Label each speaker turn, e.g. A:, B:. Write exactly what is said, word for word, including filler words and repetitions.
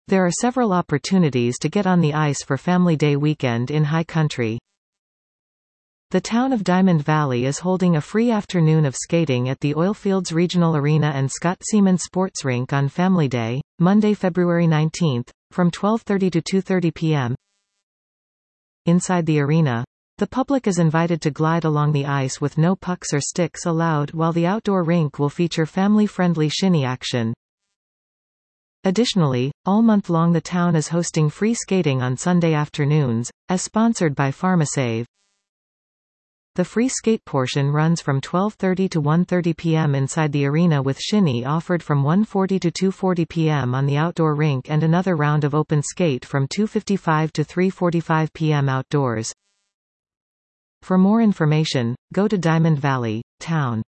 A: There are several opportunities to get on the ice for Family Day weekend in high country. The town of Diamond Valley is holding a free afternoon of skating at the Oilfields Regional Arena and Scott Seaman Sports Rink on Family Day, Monday, February nineteenth, from twelve thirty to two thirty p m Inside the arena, the public is invited to glide along the ice with no pucks or sticks allowed, while the outdoor rink will feature family-friendly shinny action. Additionally, all month long the town is hosting free skating on Sunday afternoons, as sponsored by PharmaSave. The free skate portion runs from twelve thirty to one thirty p m inside the arena, with shinny offered from one forty to two forty p m on the outdoor rink and another round of open skate from two fifty-five to three forty-five p m outdoors. For more information, go to Diamond Valley, Town.